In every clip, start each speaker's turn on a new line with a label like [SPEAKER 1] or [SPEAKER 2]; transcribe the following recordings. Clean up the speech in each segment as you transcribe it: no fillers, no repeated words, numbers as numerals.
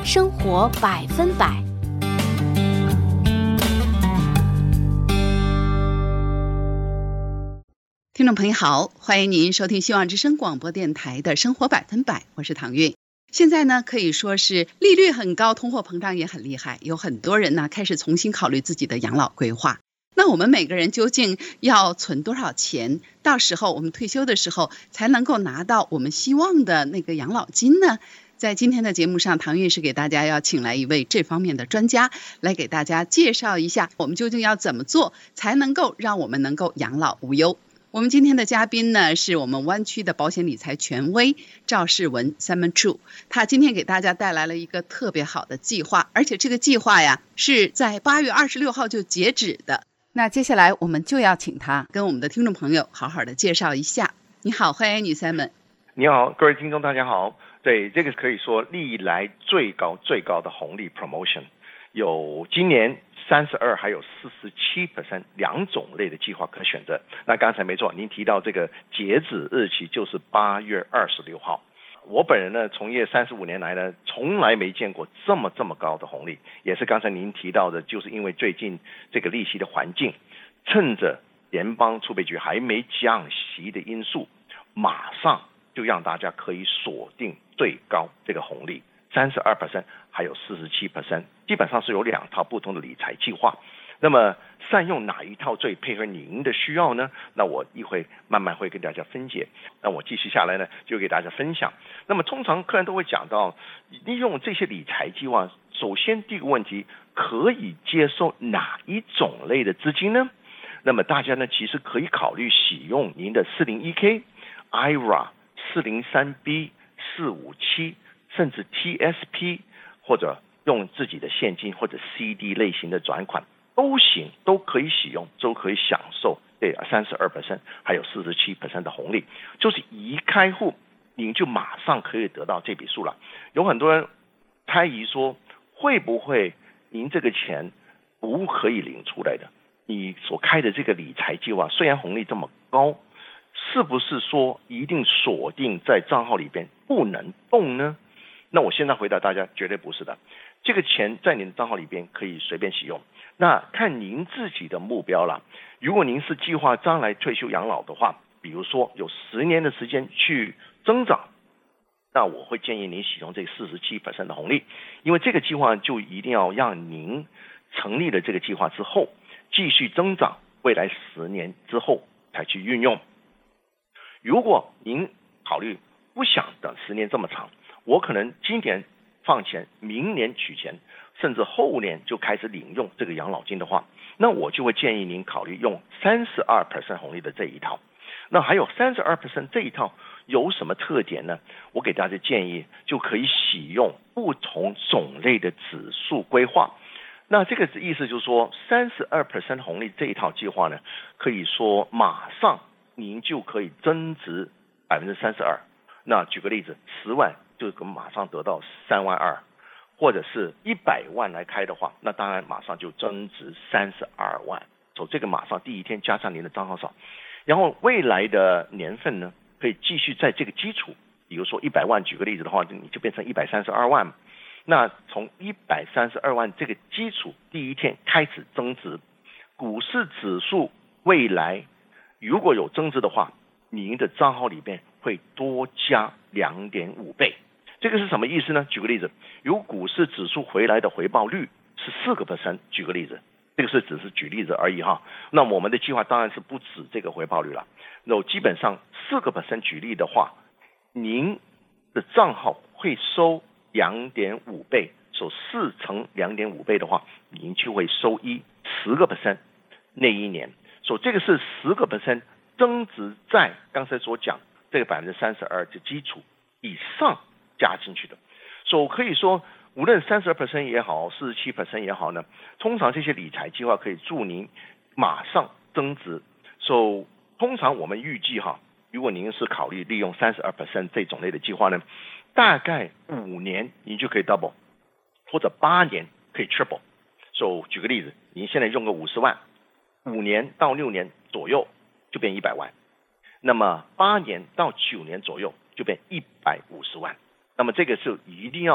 [SPEAKER 1] 生活100%。
[SPEAKER 2] 听众朋友好，欢迎您收听希望之声广播电台的生活100%，我是唐韵。现在呢，可以说是利率很高，通货膨胀也很厉害，有很多人呢开始重新考虑自己的养老规划。那我们每个人究竟要存多少钱，到时候我们退休的时候才能够拿到我们希望的那个养老金呢？在今天的节目上，唐韵是给大家要请来一位这方面的专家，来给大家介绍一下我们究竟要怎么做，才能够让我们能够养老无忧。我们今天的嘉宾呢，是我们湾区的保险理财权威赵世文 Simon Chu， 他今天给大家带来了一个特别好的计划，而且这个计划呀是在8月26号就截止的。那接下来我们就要请他跟我们的听众朋友好好的介绍一下。你好，欢迎你 Simon。
[SPEAKER 3] 你好，各位听众大家好。对，这个可以说历来最高的红利 promotion， 有今年32还有47% 两种类的计划可选择。那刚才没错，您提到这个截止日期就是8月26号。我本人呢，从业35年来呢，从来没见过这么高的红利。也是刚才您提到的，就是因为最近这个利息的环境，趁着联邦储备局还没降息的因素，马上就让大家可以锁定最高这个红利32%还有47%，基本上是有2套不同的理财计划。那么善用哪一套最配合您的需要呢？那我一会慢慢会跟大家分解。那我继续下来呢，就给大家分享。那么通常客人都会讲到，利用这些理财计划，首先第一个问题，可以接受哪一种类的资金呢？那么大家呢，其实可以考虑使用您的 401k、IRA、403B、457，甚至 TSP， 或者用自己的现金或者 CD 类型的转款都行，都可以使用，都可以享受对 32% 还有47% 的红利。就是一开户您就马上可以得到这笔数了。有很多人猜疑说，会不会您这个钱不可以领出来的？你所开的这个理财计划虽然红利这么高，是不是说一定锁定在账号里边不能动呢？那我现在回答大家，绝对不是的。这个钱在您的账号里边可以随便使用，那看您自己的目标了。如果您是计划将来退休养老的话，比如说有10年的时间去增长，那我会建议您使用这47% 的红利，因为这个计划就一定要让您成立了这个计划之后继续增长，未来10年之后才去运用。如果您考虑不想等10年这么长，我可能今年放钱，明年取钱，甚至后年就开始领用这个养老金的话，那我就会建议您考虑用32% 红利的这一套。那还有32% 这一套有什么特点呢？我给大家建议，就可以使用不同种类的指数规划。那这个意思就是说，32% 红利这一套计划呢，可以说马上您就可以增值32%。那举个例子，10万就马上得到3万2，或者是100万来开的话，那当然马上就增值32万。所以这个马上第一天加上您的账号上，然后未来的年份呢，可以继续在这个基础，比如说100万，举个例子的话，你就变成132万。那从132万这个基础第一天开始增值，股市指数未来如果有增值的话，您的账号里边会多加 2.5 倍。这个是什么意思呢？举个例子，如果股市指数回来的回报率是 4%， 举个例子，这个是只是举例子而已哈。那我们的计划当然是不止这个回报率了。那基本上 4% 举例的话，您的账号会收 2.5 倍，所以4乘 2.5 倍的话，您就会收10% 那一年。所以这个是10% 增值在刚才所讲这个 32% 的基础以上加进去的。所以可以说，无论 32% 也好 47% 也好呢，通常这些理财计划可以助您马上增值。所以通常我们预计如果您是考虑利用 32% 这种类的计划呢，大概5年您就可以 double， 或者8年可以 triple。 所以举个例子，您现在用个50万，5年到6年左右就变100万，那么8年到9年左右就变150万。那么这个是一定要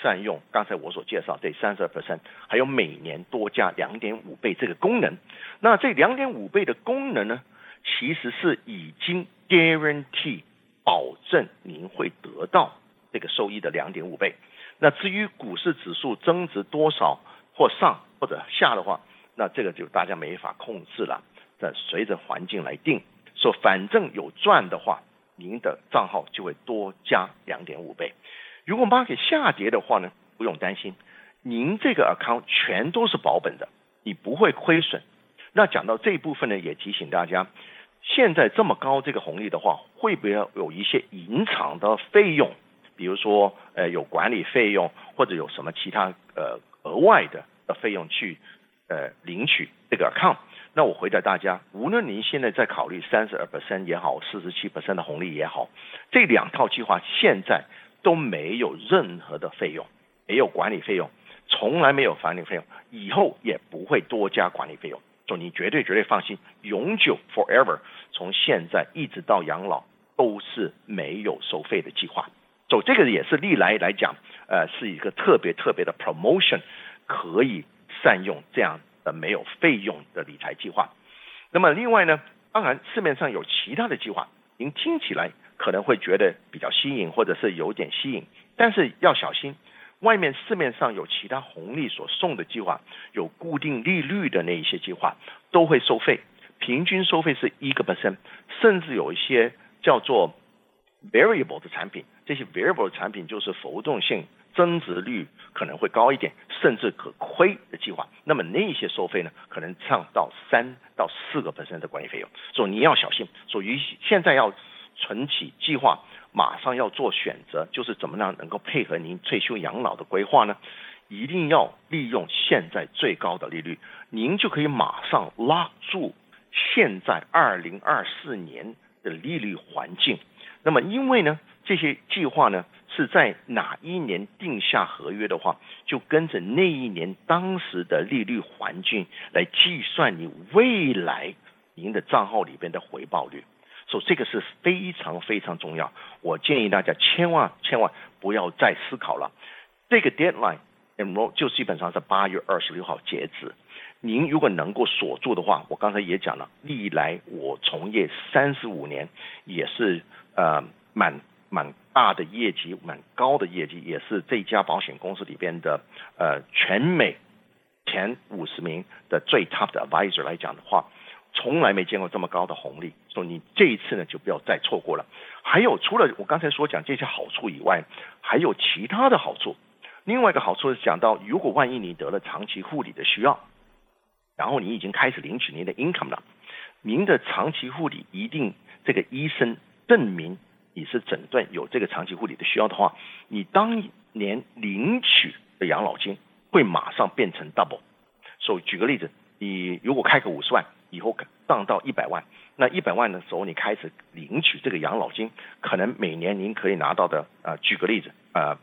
[SPEAKER 3] 善用刚才我所介绍这 32%， 还有每年多加 2.5 倍这个功能。那这 2.5 倍的功能呢，其实是已经 guarantee 保证您会得到这个收益的 2.5 倍。那至于股市指数增值多少或上或者下的话，那这个就大家没法控制了，这随着环境来定。说反正有赚的话，您的账号就会多加 2.5 倍。如果 market 下跌的话呢，不用担心，您这个 account 全都是保本的，你不会亏损。那讲到这一部分呢，也提醒大家，现在这么高这个红利的话，会不会有一些隐藏的费用，比如说有管理费用，或者有什么其他额外的费用去领取这个 account。那我回答大家，无论您现在在考虑 32% 也好， 47% 的红利也好，这两套计划现在都没有任何的费用，没有管理费用，从来没有管理费用，以后也不会多加管理费用，所以你绝对放心，永久 forever 从现在一直到养老都是没有收费的计划。所以这个也是历来讲是一个特别的 promotion， 可以善用这样的没有费用的理财计划。那么另外呢，当然市面上有其他的计划，您听起来可能会觉得比较吸引，或者是有点吸引，但是要小心，外面市面上有其他红利所送的计划，有固定利率的那一些计划都会收费，平均收费是 1%， 甚至有一些叫做 variable 的产品，这些 variable 的产品就是浮动性，增值率可能会高一点，甚至可亏的计划，那么那些收费呢，可能上到3到4% 的管理费用，所以你要小心。所以现在要存起计划，马上要做选择，就是怎么样能够配合您退休养老的规划呢？一定要利用现在最高的利率，您就可以马上拉住现在2024年的利率环境。那么因为呢，这些计划呢是在哪一年定下合约的话，就跟着那一年当时的利率环境来计算你未来您的账号里边的回报率。所以这个是非常重要，我建议大家千万不要再思考了。这个 deadline enroll 就基本上是8月26号截止。您如果能够锁住的话，我刚才也讲了，历来我从业35年，也是蛮大的业绩，蛮高的业绩，也是这家保险公司里边的全美前50名的最 top 的 advisor 来讲的话，从来没见过这么高的红利，所以你这一次呢就不要再错过了。还有除了我刚才所讲这些好处以外，还有其他的好处。另外一个好处是讲到，如果万一你得了长期护理的需要，然后你已经开始领取您的 income 了，您的长期护理一定这个医生证明你是诊断有这个长期护理的需要的话，你当年领取的养老金会马上变成 double。 所以举个例子，你如果开个50万，以后上到100万，那100万的时候你开始领取这个养老金，可能每年您可以拿到的举个例子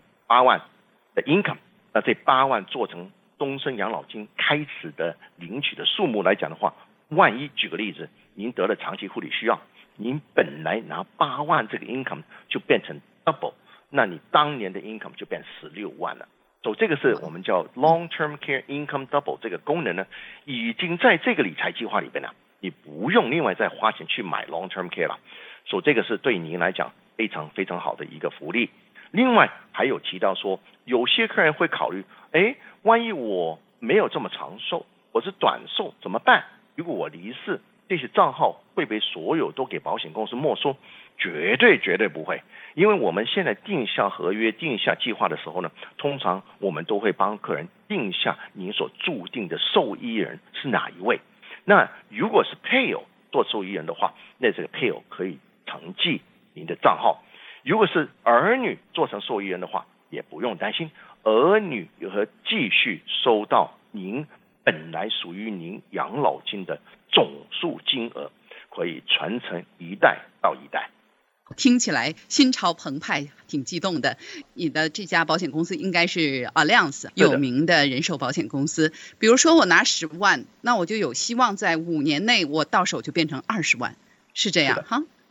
[SPEAKER 3] 8万的 income， 那这8万做成终身养老金开始的领取的数目来讲的话，万一举个例子您得了长期护理需要，您本来拿8万这个 income 就变成 double， 那你当年的 income 就变16万了。所以这个是我们叫 long-term care income double 这个功能呢，已经在这个理财计划里边了，你不用另外再花钱去买 long-term care 了。所以这个是对您来讲非常好的一个福利。另外还有提到说，有些客人会考虑，万一我没有这么长寿，我是短寿怎么办？如果我离世，这些账号会被所有都给保险公司没收？绝对不会，因为我们现在定下合约、定下计划的时候呢，通常我们都会帮客人定下您所注定的受益人是哪一位。那如果是配偶做受益人的话，那这个配偶可以承继您的账号。如果是儿女做成受益人的话，也不用担心，儿女和继续收到您本来属于您养老金的总数金额，可以传承一代到一代。
[SPEAKER 2] 听起来心潮澎湃，挺激动的。你的这家保险公司应该是 Allianz 有名的人寿保险公司。比如说我拿10万，那我就有希望在5年内我到手就变成20万，是这样哈？
[SPEAKER 3] 是的，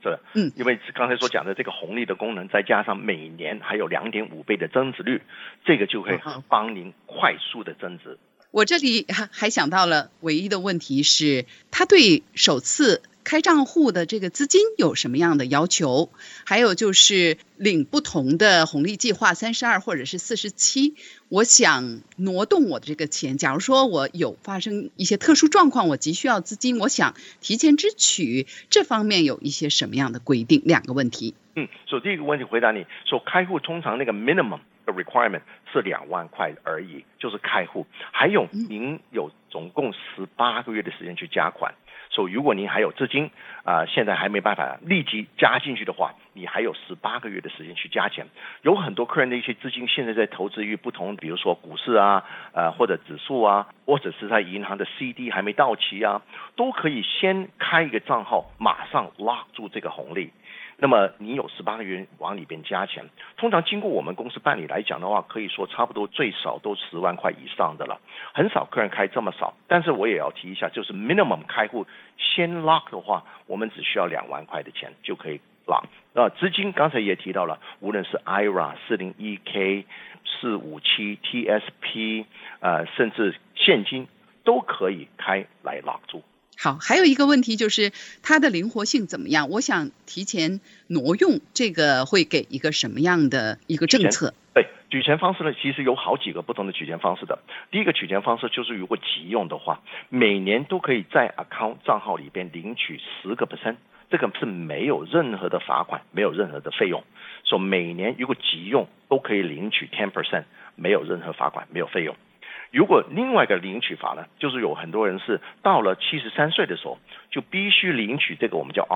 [SPEAKER 3] 因为刚才所讲的这个红利的功能，再加上每年还有2.5倍的增值率，这个就会帮您快速的增值。
[SPEAKER 2] 我这里还想到了唯一的问题是，他对首次开账户的这个资金有什么样的要求？还有就是领不同的红利计划32或者是47，我想挪动我的这个钱，假如说我有发生一些特殊状况，我急需要资金，我想提前支取，这方面有一些什么样的规定？2个问题。
[SPEAKER 3] 所以第一个问题回答你说，开户通常那个 minimum 的 requirement 是2万块而已，就是开户。还有您有总共18个月的时间去加款，所以如果您还有资金现在还没办法立即加进去的话，你还有18个月的时间去加钱。有很多客人的一些资金现在在投资于不同，比如说股市或者指数或者是在银行的 CD 还没到期都可以先开一个账号，马上 lock 住这个红利。那么你有18个月往里边加钱，通常经过我们公司办理来讲的话，可以说差不多最少都10万块以上的了，很少客人开这么少。但是我也要提一下，就是 minimum 开户先 lock 的话，我们只需要2万块的钱就可以 lock。资金刚才也提到了，无论是 IRA 401k 457 TSP 甚至现金都可以开来 lock 住。
[SPEAKER 2] 好，还有一个问题就是它的灵活性怎么样？我想提前挪用，这个会给一个什么样的一个政策？
[SPEAKER 3] 对，取钱方式呢，其实有好几个不同的取钱方式的。第一个取钱方式就是如果急用的话，每年都可以在 account 账号里边领取10%，这个是没有任何的罚款，没有任何的费用，所以每年如果急用都可以领取 10%， 没有任何罚款，没有费用。如果另外一个领取法呢，就是有很多人是到了73岁的时候，就必须领取这个我们叫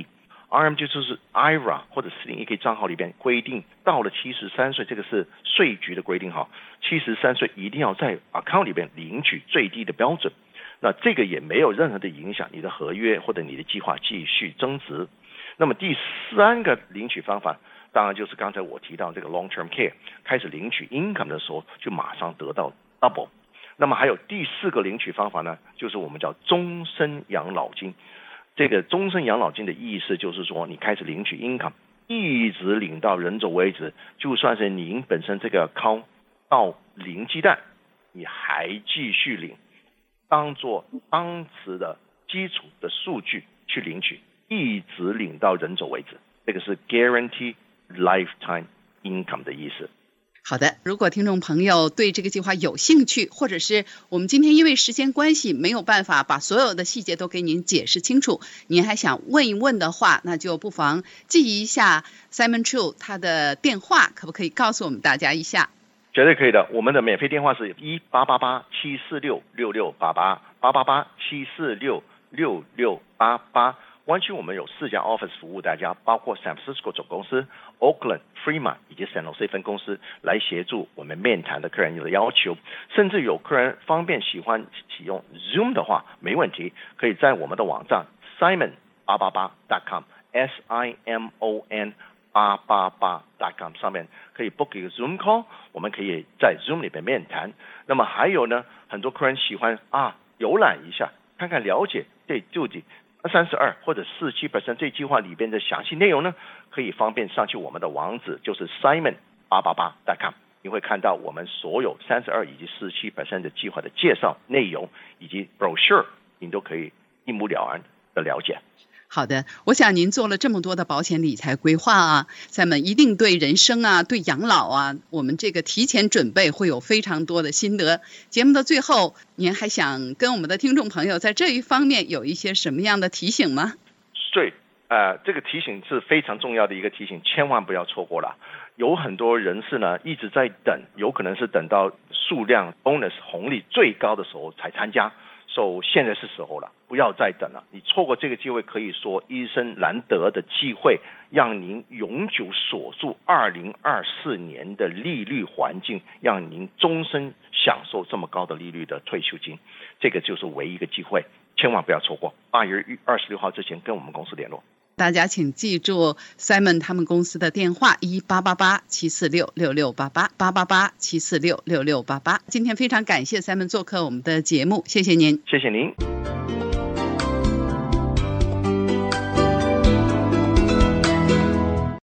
[SPEAKER 3] RMD 就是 IRA 或者401k 账号里边规定，到了73岁，这个是税局的规定73岁一定要在 account 里边领取最低的标准。那这个也没有任何的影响你的合约或者你的计划继续增值。那么第3个领取方法，当然就是刚才我提到这个 long-term care， 开始领取 income 的时候就马上得到double。那么还有第4个领取方法呢，就是我们叫终身养老金。这个终身养老金的意思就是说，你开始领取 income， 一直领到人走为止，就算是您本身这个 account 到零鸡蛋，你还继续领，当做当时的基础的数据去领取，一直领到人走为止。这个是 guarantee lifetime income 的意思。
[SPEAKER 2] 好的，如果听众朋友对这个计划有兴趣，或者是我们今天因为时间关系没有办法把所有的细节都给您解释清楚，您还想问一问的话，那就不妨记一下 Simon Chu 他的电话，可不可以告诉我们大家一下？
[SPEAKER 3] 绝对可以的，我们的免费电话是1888-746-6688 888-746-6688。湾区我们有4家 office 服务大家，包括 San Francisco 总公司、Oakland、Fremont 以及 San Jose 分公司，来协助我们面谈的客人有的要求。甚至有客人方便喜欢启用 Zoom 的话，没问题，可以在我们的网站 simon888.com SIMON 888.com 上面可以 book 一个 Zoom call， 我们可以在 Zoom 里面面谈。那么还有呢，很多客人喜欢浏览一下，看看了解对究竟32或者47% 这计划里边的详细内容呢，可以方便上去我们的网址，就是 simon888.com， 你会看到我们所有32以及47% 的计划的介绍内容以及 brochure， 你都可以一目了然的了解。
[SPEAKER 2] 好的，我想您做了这么多的保险理财规划Simon 一定对人生对养老我们这个提前准备会有非常多的心得。节目的最后，您还想跟我们的听众朋友在这一方面有一些什么样的提醒吗？
[SPEAKER 3] 对，这个提醒是非常重要的一个提醒，千万不要错过了。有很多人士呢一直在等，有可能是等到数量 bonus 红利最高的时候才参加。现在是时候了，不要再等了。你错过这个机会，可以说一生难得的机会，让您永久锁住2024年的利率环境，让您终身享受这么高的利率的退休金。这个就是唯一一个机会，千万不要错过。8月26号之前跟我们公司联络。
[SPEAKER 2] 大家请记住 Simon 他们公司的电话1888-746-6688 888-746-6688。今天非常感谢 Simon 做客我们的节目，谢谢您。
[SPEAKER 3] 谢谢您。